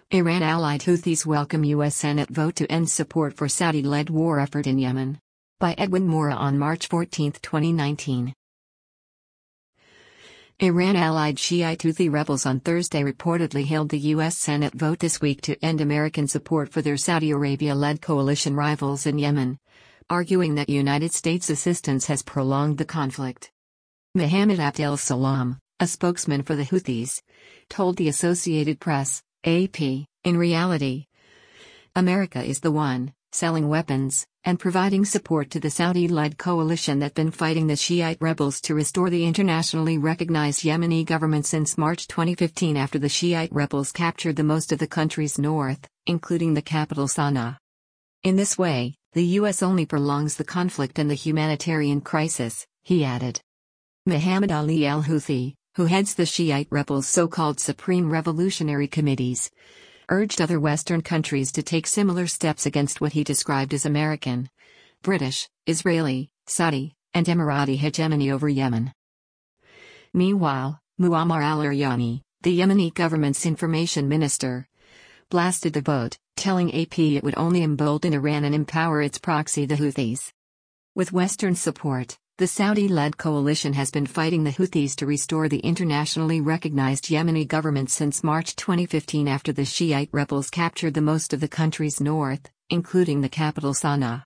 Iran-allied Houthis welcome U.S. Senate vote to end support for Saudi-led war effort in Yemen. By Edwin Mora on March 14, 2019. Iran-allied Shiite Houthi rebels on Thursday reportedly hailed the U.S. Senate vote this week to end American support for their Saudi Arabia-led coalition rivals in Yemen, arguing that United States assistance has prolonged the conflict. Mohammed Abdel Salam, a spokesman for the Houthis, told the Associated Press, AP, in reality, America is the one selling weapons and providing support to the Saudi-led coalition that's been fighting the Shiite rebels to restore the internationally recognized Yemeni government since March 2015 after the Shiite rebels captured the most of the country's north, including the capital Sana'a. In this way, the U.S. only prolongs the conflict and the humanitarian crisis, he added. Mohammed Ali al-Houthi, who heads the Shiite rebels' so-called Supreme Revolutionary Committees, urged other Western countries to take similar steps against what he described as American, British, Israeli, Saudi, and Emirati hegemony over Yemen. Meanwhile, Muammar al-Eryani, the Yemeni government's information minister, blasted the vote, telling AP it would only embolden Iran and empower its proxy the Houthis. With Western support, the Saudi-led coalition has been fighting the Houthis to restore the internationally recognized Yemeni government since March 2015 after the Shiite rebels captured the most of the country's north, including the capital Sana'a.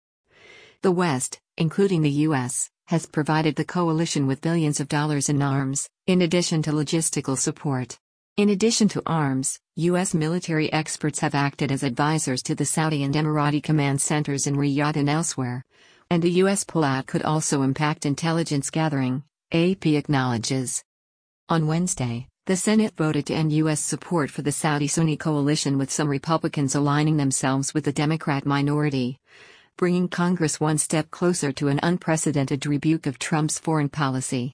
The West, including the U.S., has provided the coalition with billions of dollars in arms, in addition to logistical support. In addition to arms, U.S. military experts have acted as advisors to the Saudi and Emirati command centers in Riyadh and elsewhere, and a U.S. pullout could also impact intelligence gathering, AP acknowledges. On Wednesday, the Senate voted to end U.S. support for the Saudi-Sunni coalition, with some Republicans aligning themselves with the Democrat minority, bringing Congress one step closer to an unprecedented rebuke of Trump's foreign policy.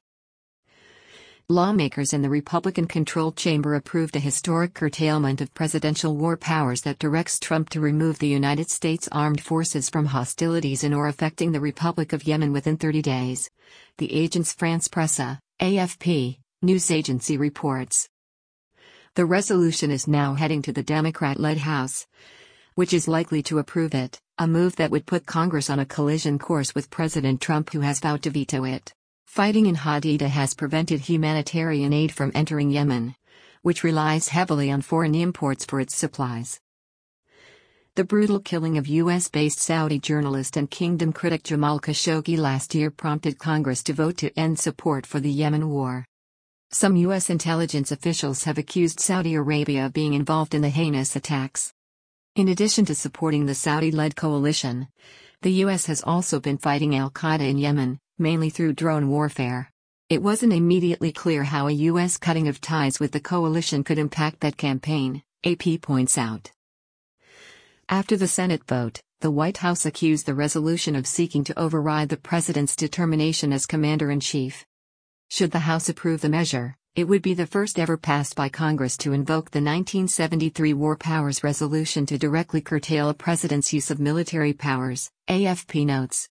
Lawmakers in the Republican-controlled chamber approved a historic curtailment of presidential war powers that directs Trump to remove the United States Armed Forces from hostilities in or affecting the Republic of Yemen within 30 days, the Agence France-Presse, AFP, news agency reports. The resolution is now heading to the Democrat-led House, which is likely to approve it, a move that would put Congress on a collision course with President Trump, who has vowed to veto it. Fighting in Haditha has prevented humanitarian aid from entering Yemen, which relies heavily on foreign imports for its supplies. The brutal killing of U.S.-based Saudi journalist and kingdom critic Jamal Khashoggi last year prompted Congress to vote to end support for the Yemen war. Some U.S. intelligence officials have accused Saudi Arabia of being involved in the heinous attacks. In addition to supporting the Saudi-led coalition, the U.S. has also been fighting al-Qaeda in Yemen, mainly through drone warfare. It wasn't immediately clear how a U.S. cutting of ties with the coalition could impact that campaign, AP points out. After the Senate vote, the White House accused the resolution of seeking to override the president's determination as commander-in-chief. Should the House approve the measure, it would be the first ever passed by Congress to invoke the 1973 War Powers Resolution to directly curtail a president's use of military powers, AFP notes.